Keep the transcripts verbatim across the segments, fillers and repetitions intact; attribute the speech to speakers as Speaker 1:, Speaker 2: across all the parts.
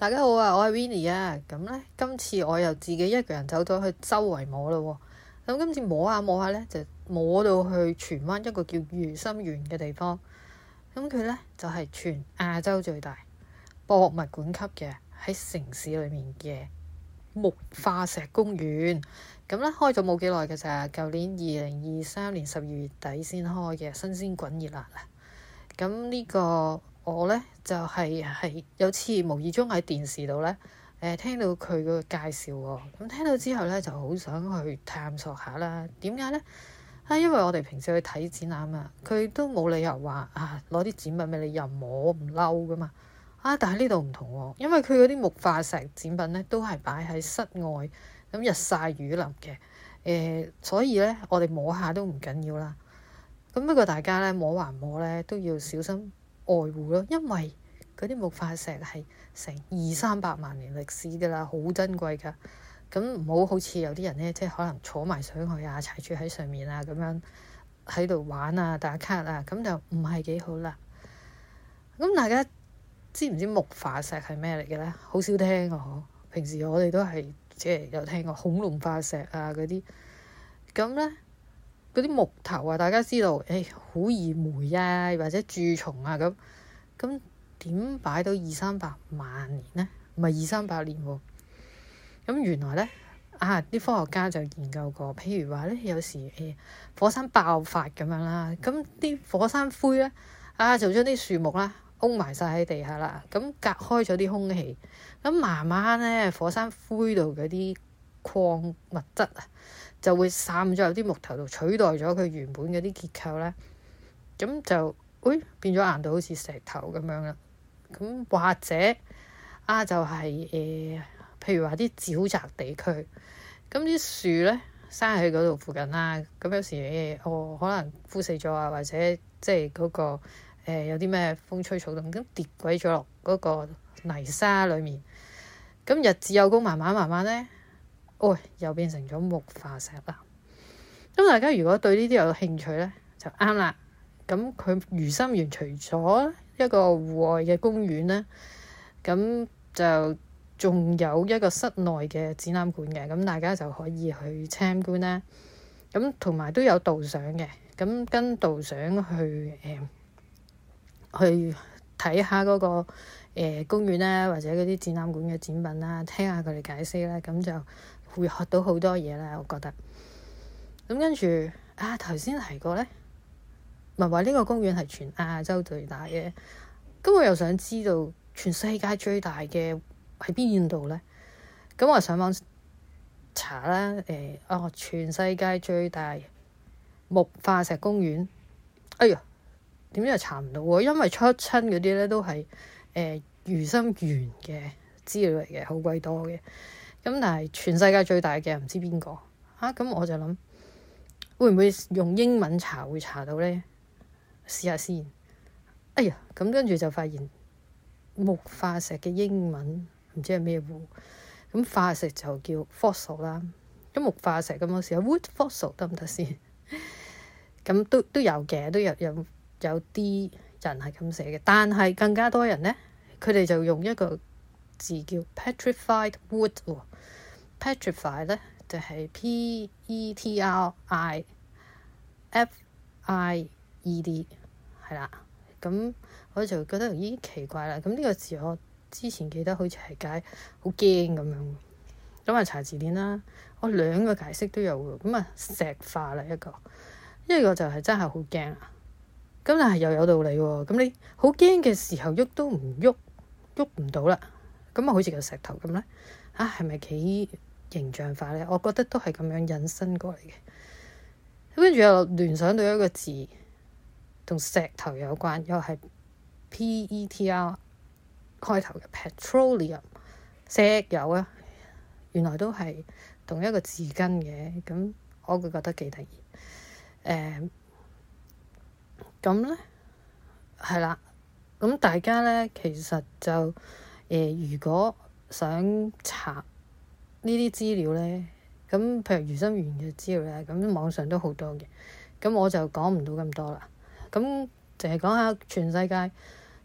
Speaker 1: 大家好啊，我係 Winnie 啊。咁咧，今次我又自己一個人走咗去周圍摸咯。咁今次摸下摸下咧，就摸到去荃灣一個叫魚心園嘅地方。咁佢咧就係、是、全亞洲最大博物館級嘅喺城市裏面嘅木化石公園。咁咧開咗冇幾耐嘅咋，舊年二零二三年十二月底先開嘅，新鮮滾熱辣啊！咁呢、這個我咧就係、是、係有次無意中喺電視度咧，誒、呃、聽到佢個介紹喎，咁聽到之後咧就好想去探索下啦。點解咧？啊，因為我哋平時去睇展覽啊，佢都冇理由話啊攞啲展品俾你任摸唔嬲噶嘛。啊，但係呢度唔同喎，因為佢嗰啲木化石展品咧都係擺喺室外，咁日曬雨淋嘅，誒、呃，所以咧我哋摸下都唔緊要啦。咁不過大家咧摸還摸咧都要小心愛護咯，因為嗰啲木化石係成二三百萬年歷史㗎啦，好珍貴㗎。咁唔好好似有啲人咧，即係可能坐埋上去啊，踩住喺上面啊，咁樣喺度玩啊、打卡啊，咁就唔係幾好啦。咁大家知唔知木化石係咩嚟嘅咧？好少聽啊！嗬，平時我哋都係即係有聽過恐龍化石啊嗰啲。咁咧嗰啲木頭啊，大家知道誒好易霉啊，或者蛀蟲啊咁。咁點擺到二三百萬年咧？唔係二三百年喎。咁原來咧啊，啲科學家就研究過，譬如話咧，有時誒、欸、火山爆發咁樣啦，咁啲火山灰咧啊，就將啲樹木啦擁埋晒喺地下啦，咁隔開咗啲空氣，咁慢慢咧火山灰度嗰啲礦物質啊，就會散咗入啲木頭度，取代咗佢原本嗰啲結構咧，咁就誒、哎、變咗硬到好似石頭咁樣啦。咁或者啊，就係、是、誒。呃譬如話啲沼澤地區，咁啲樹咧生喺嗰度附近啦，咁有時誒，哦可能枯死咗啊，或者即係嗰個、呃、有啲咩風吹草動，咁跌鬼咗落嗰個泥沙裡面，咁日子有功，慢慢慢慢咧，哦又變成咗木化石啦。咁大家如果對呢啲有興趣咧，就啱啦。咁佢魚心園除咗一個戶外嘅公園咧，咁就仲有一個室內嘅展覽館嘅，咁大家就可以去參觀啦。咁同埋都有導賞嘅，咁跟導賞去誒、呃、去睇下嗰個、呃、公園啦，或者嗰啲展覽館嘅展品啦，聽下佢哋解釋啦，咁就會學到好多嘢啦。我覺得咁跟住啊，頭先提過咧，唔係話呢個公園係全亞洲最大嘅，咁我又想知道全世界最大嘅喺邊度咧？咁我上網查啦，誒、欸，哦，全世界最大木化石公園，哎呀，點知又查唔到喎？因為出親嗰啲咧都係誒魚心園嘅資料嚟嘅，好鬼多嘅。咁但係全世界最大嘅唔知邊個啊？咁我就諗會唔會用英文查會查到咧？試下先。哎呀，咁跟住就發現木化石嘅英文唔知係咩喎，咁化石就叫 fossil 啦。咁木化石咁我試下 wood fossil 得唔得先？咁都都有嘅，都有有有啲人係咁寫嘅，但係更加多人咧，佢哋就用一個字叫 petrified wood 喎。petrified 咧就係 p e t r i f i e d 係啦。咁我就覺得咦奇怪啦，咁呢個字我之前記得好似係解好驚咁樣，咁啊查字典啦，我兩個解釋都有喎，咁啊石化啦一個，一個就係真係好驚啊，咁但係又有道理喎，咁你好驚嘅時候喐都唔喐，喐唔到啦，咁啊好似個石頭咁咧，啊係咪幾形象化咧？我覺得都係咁樣引申過嚟嘅，咁跟住又聯想到一個字同石頭有關，又係 P E T R 開頭嘅 petroleum 石油啊，原來都係同一個字根嘅，咁我會覺得幾得意。誒咁咧係啦，咁大家咧其實就誒、呃，如果想查呢啲資料咧，咁譬如魚心園嘅資料咧，咁網上都好多嘅，咁我就講唔到咁多啦。咁淨係講下全世界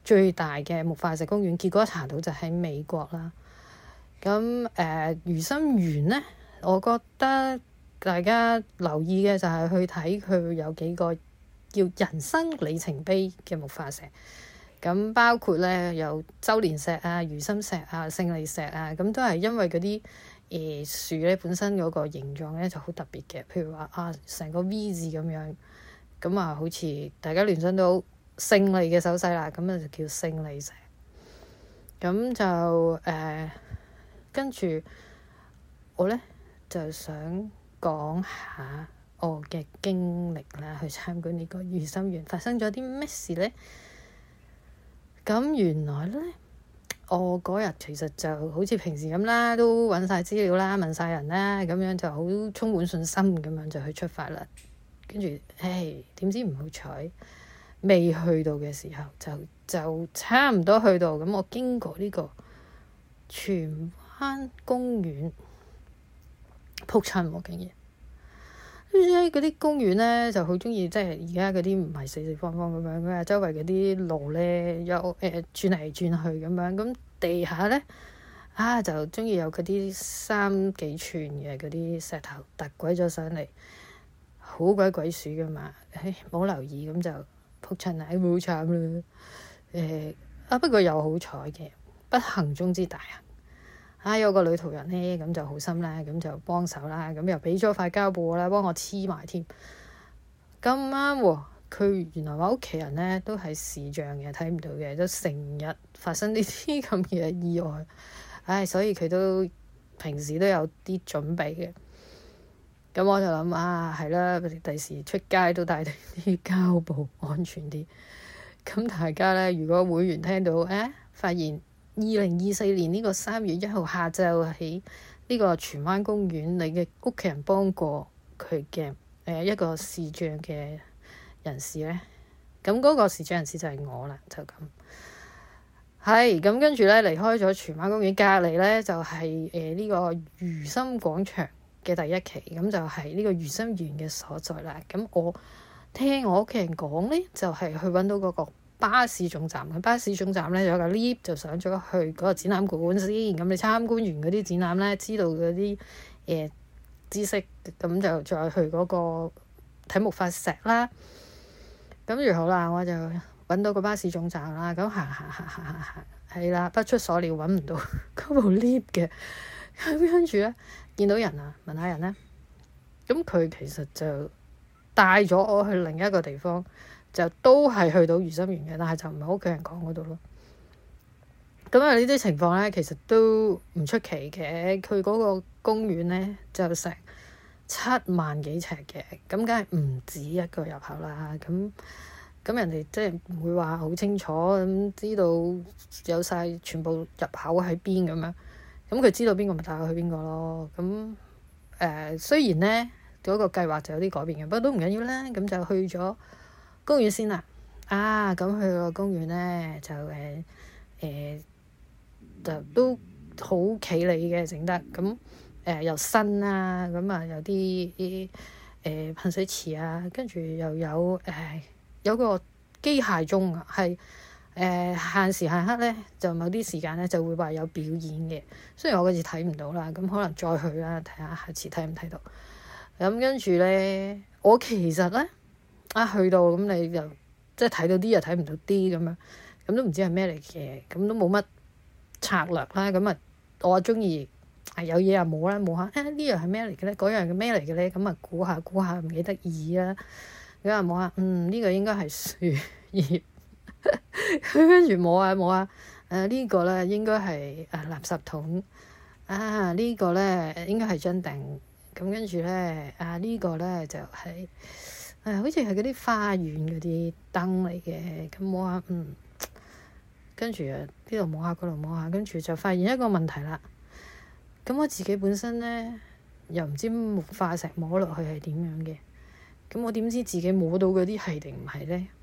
Speaker 1: 最大嘅木化石公園，結果查到就喺美國啦。咁誒、呃、魚心園咧，我覺得大家留意嘅就係去睇佢有幾個叫人生里程碑嘅木化石。咁包括咧有周年石啊、魚心石啊、勝利石啊，咁都係因為嗰啲誒樹咧本身嗰個形狀咧就好特別嘅，譬如話啊成個 V 字咁樣，咁啊好似大家聯想到勝利嘅手勢啦，咁啊就叫勝利石。咁就誒、呃、跟住我咧就想講下我嘅經歷啦，去參觀呢個魚心園發生咗啲咩事咧？咁原來咧，我嗰日其實就好似平時咁啦，都揾晒資料啦，問晒人啦，咁樣就好充滿信心咁樣就去出發啦。跟住，唉，點知唔好彩，未去到嘅時候就就差唔多去到。咁我經過呢個荃灣公園，仆親喎竟然。嗰啲公園咧就好中意，即係而家嗰啲唔係四四方方咁樣嘅，周圍嗰啲路咧有誒、呃、轉嚟轉去咁樣，咁地下咧啊就中意有嗰啲三幾寸嘅嗰啲石頭突鬼咗上嚟，好鬼鬼鼠噶嘛，唉冇留意咁就仆親啊，好慘啦誒啊！不過又好彩嘅，不幸中之大幸。啊！有個女途人咧，咁就好心啦，咁就幫手啦，咁又俾咗塊膠布我啦，幫我黐埋添。咁啱喎，佢原來話屋企人咧都係視障嘅，睇唔到嘅，都成日發生呢啲咁嘅意外。唉，所以佢都平時都有啲準備嘅。咁我就諗啊，係啦，第時出街都帶定啲膠布，安全啲。咁大家咧，如果會員聽到誒，發現二零二四年呢個三月一號下晝喺呢個荃灣公園，你嘅屋企人幫過佢嘅誒一個視障嘅人士咧，咁嗰個視障人士就係我啦，就咁。係咁跟住咧，離開咗荃灣公園，隔離咧就係誒呢個魚心廣場嘅第一期，咁就係呢個魚心園嘅所在啦。咁我聽我屋企人講咧，就係、是、去揾到嗰個巴士總站嘅巴士總站咧，有個 lift 就上咗去嗰個展覽館先。咁你參觀完嗰啲展覽咧，知道嗰啲誒知識，咁就再去嗰個睇木化石啦。咁如好啦，我就揾到個巴士總站啦。咁行行行行行行，係啦，不出所料揾唔到嗰部 lift 嘅。咁跟住咧，見到人啊，問下人咧，咁佢其實就帶咗我去另一個地方。就都係去到魚心園嘅，但係就唔係屋企人講嗰度咯。咁啊，呢啲情況咧，其實都唔出奇嘅。佢嗰個公園咧就成七萬幾尺嘅，咁梗係唔止一個入口啦。咁咁人哋即係唔會話好清楚咁知道有晒全部入口喺邊咁樣。咁佢知道邊個咪帶佢去邊個咯。咁誒、呃、雖然咧嗰個計劃就有啲改變嘅，不過都唔緊要啦。咁就去咗公園先啦，啊咁去個公園咧就誒誒、呃呃、就都好企理嘅整得，咁誒、呃、又新啦，咁啊有啲啲誒噴水池啊，跟住又有誒、呃、有個機械鐘啊，係誒、呃、限時限刻咧，就某啲時間咧就會話有表演嘅。雖然我嗰次睇唔到啦，咁可能再去啦，睇下下次睇唔睇到。咁跟住咧，我其實咧。啊，去到咁你就即係睇到啲又睇唔到啲咁樣，咁都唔知係咩嚟嘅，咁都冇乜策略啦。咁啊，我啊中意啊有嘢又冇啦，冇下誒呢樣係咩嚟嘅咧？嗰樣係咩嚟嘅咧？咁啊估下估下唔幾得意啊！咁啊摸下，嗯呢、這個應該係樹葉，跟住摸下摸下，誒、啊這個、呢個咧應該係啊垃圾桶啊，這個、呢個咧應該係張凳，咁跟住咧啊、這個、呢個咧就係、是。誒、哎，好似係嗰啲花園嗰啲燈嚟嘅，咁摸下，嗯，跟住啊，呢度摸下，嗰度摸下，跟住就發現一個問題啦。咁我自己本身咧，又唔知木化石摸落去係點樣嘅，咁我點知自己摸到嗰啲係定唔係咧？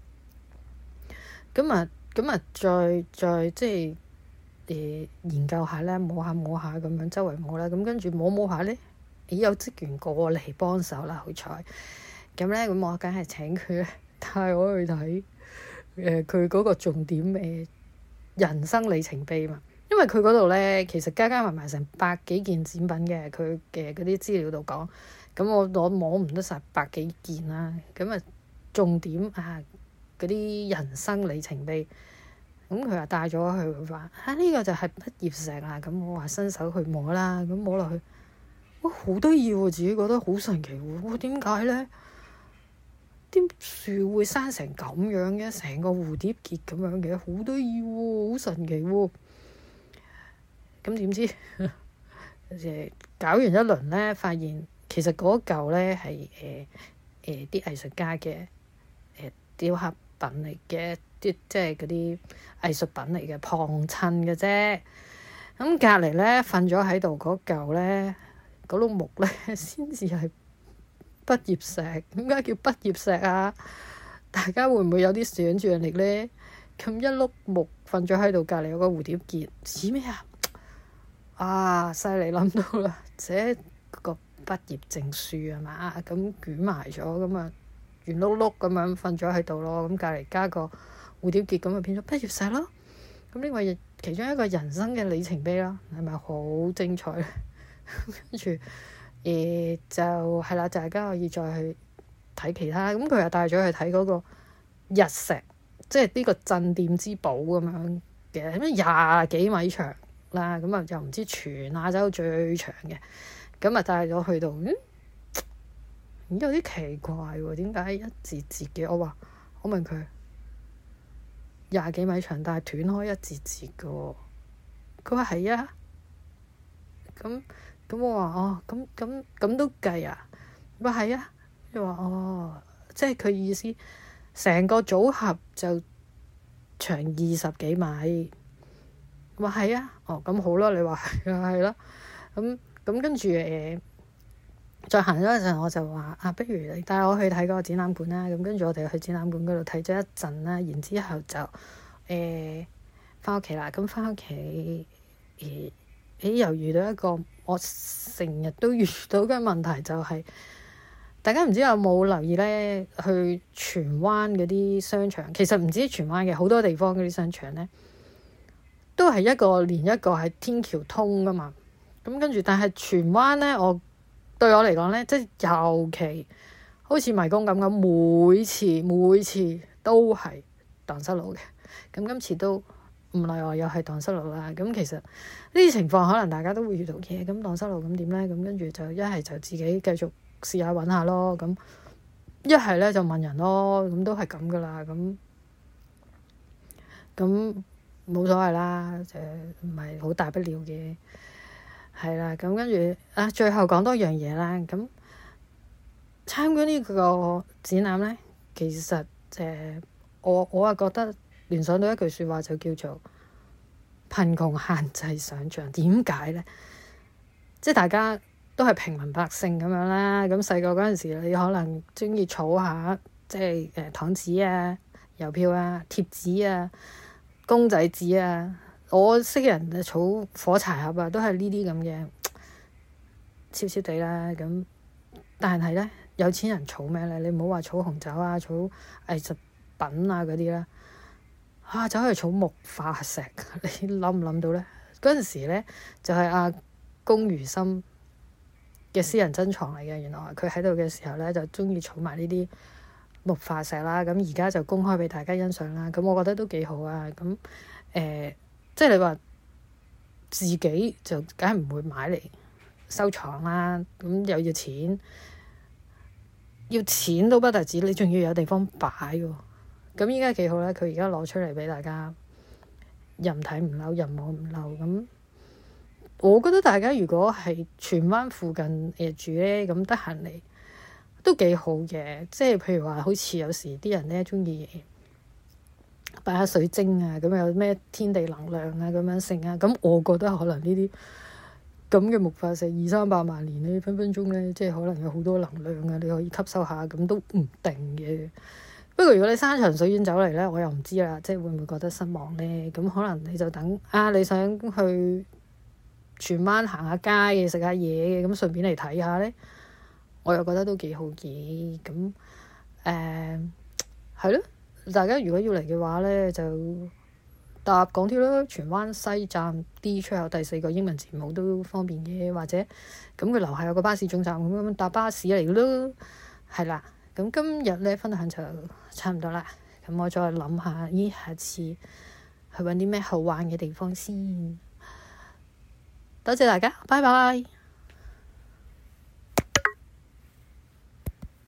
Speaker 1: 咁啊，咁啊，再再即係誒、呃、研究下啦，摸下摸下咁樣周圍摸啦，咁跟住摸摸下咧，咦有職員過嚟幫手啦，好彩。咁咧，咁我梗係請佢帶我去睇， 誒佢嗰個重點誒人生里程碑嘛。因為佢嗰度咧，其實加加埋埋成百幾件展品嘅，佢嘅嗰啲資料度講，咁我我摸唔得晒百幾件啦。咁啊，重點啊嗰啲人生里程碑，咁佢話帶咗去，佢話啊呢個就係畢業石啊。咁我話伸手去摸啦，咁摸落去，哇好得意喎！自己覺得好神奇喎。哇點解咧？啲樹會生成咁樣嘅，成個蝴蝶結咁樣嘅，好得意喎，好神奇喎。咁點知誒搞完一輪咧，發現其實嗰嚿咧係誒誒啲藝術家嘅誒、呃、雕刻品嚟嘅，啲即係嗰啲藝術品嚟嘅，旁襯嘅啫。咁隔離咧瞓咗喺度嗰嚿咧，嗰碌木咧先至係畢業石。點解叫畢業石啊？大家會唔會有啲想像力咧？咁一碌木瞓咗喺度，隔離有個蝴蝶結，似咩啊？啊！犀利諗到啦，這個畢業證書啊嘛，咁捲埋咗，咁啊圓碌碌咁樣瞓咗喺度咯。咁隔離加個蝴蝶結，咁就變咗畢業石咯。咁呢個亦其中一個人生嘅里程碑啦，係咪好精彩咧？跟住誒就係啦，大家可以再去睇其他。咁佢又帶咗去睇嗰個日石，即係呢個鎮店之寶咁樣嘅，咁廿幾米長。啦，咁啊又唔知全亞洲最長嘅，咁啊帶咗去到，嗯，有啲奇怪喎，點解一節節嘅？我話我問佢廿幾米長，但係斷開一節節嘅喎。佢話係啊，咁咁我話哦，咁咁咁都計啊？佢話係啊，佢話哦，即係佢意思，成個組合就長二十幾米。話係啊，哦咁好啦，你話係啊，係啦，咁咁跟住誒，再行咗一陣，我就話啊，不如你帶我去睇嗰個展覽館啦。咁跟住我哋去展覽館嗰度睇咗一陣啦，然之後就誒翻屋企啦。咁翻屋企誒誒又遇到一個我成日都遇到嘅問題，就係、是、大家唔知有冇留意咧？去荃灣嗰啲商場，其實唔止荃灣嘅，好多地方嗰啲商場咧。都係一個連一個係天橋通噶嘛，咁跟住，但係荃灣咧，我對我嚟講咧，即係尤其好似迷宮咁咁，每次每次都係蕩失路嘅。咁今次都唔例外，又係蕩失路啦。咁其實呢啲情況可能大家都會遇到嘅。咁蕩失路咁點咧？咁跟住就一係就自己繼續試下揾下咯。咁一係咧就問人咯。咁都係咁噶啦。咁咁。冇所謂啦，就唔係好大不了嘅，係啦。咁跟住啊，最後講多樣嘢啦。咁參觀呢個展覽咧，其實誒、呃，我我啊覺得聯想到一句説話，就叫做貧窮限制想像。點解咧？即係大家都係平民百姓咁樣啦。咁細個嗰陣時，你可能鍾意儲下，即係誒糖紙啊、郵票啊、貼紙啊。公仔紙啊，我識人就儲火柴盒啊，都係呢啲咁嘅，悄悄地啦咁。但係咧，有錢人儲咩咧？你唔好話儲紅酒啊，儲藝術品啊嗰啲啦，啊走去儲木化石，你諗唔諗到咧？嗰陣時咧就係阿龔如心嘅私人珍藏嚟嘅，原來佢喺度嘅時候咧就鍾意儲埋呢啲木化石啦，咁而家就公開俾大家欣賞啦。咁我覺得都幾好啊。咁誒、呃，即係你話自己就梗係唔會買嚟收藏啦。咁又要錢，要錢都不特止，你仲要有地方擺喎。咁依家幾好咧，佢而家攞出嚟俾大家，任睇唔漏，任摸唔漏。咁我覺得大家如果係荃灣附近誒住咧，咁得閒嚟，都幾好嘅，即係譬如話，好似有時啲人咧鍾意擺下水晶啊，咁有咩天地能量啊咁樣成啊，咁我覺得可能呢啲咁嘅木化石二三百萬年咧，分分鐘咧，即係可能有好多能量啊，你可以吸收下，咁都唔定嘅。不過如果你山長水遠走嚟咧，我又唔知啦，即係會唔會覺得失望咧？咁可能你就等啊，你想去荃灣行下街嘅，食下嘢嘅，咁順便嚟睇下咧。我又覺得都幾好嘅，咁誒係咯， 大家如果要嚟嘅話咧，就搭港鐵咯，荃灣西站 D 出口第四個英文字母都方便嘅，或者咁佢樓下有個巴士總站，咁樣搭巴士嚟咯，係啦。咁今日咧分享就差唔多啦，咁我再諗下，咦，下次去揾啲咩好玩嘅地方先。多謝大家，拜拜。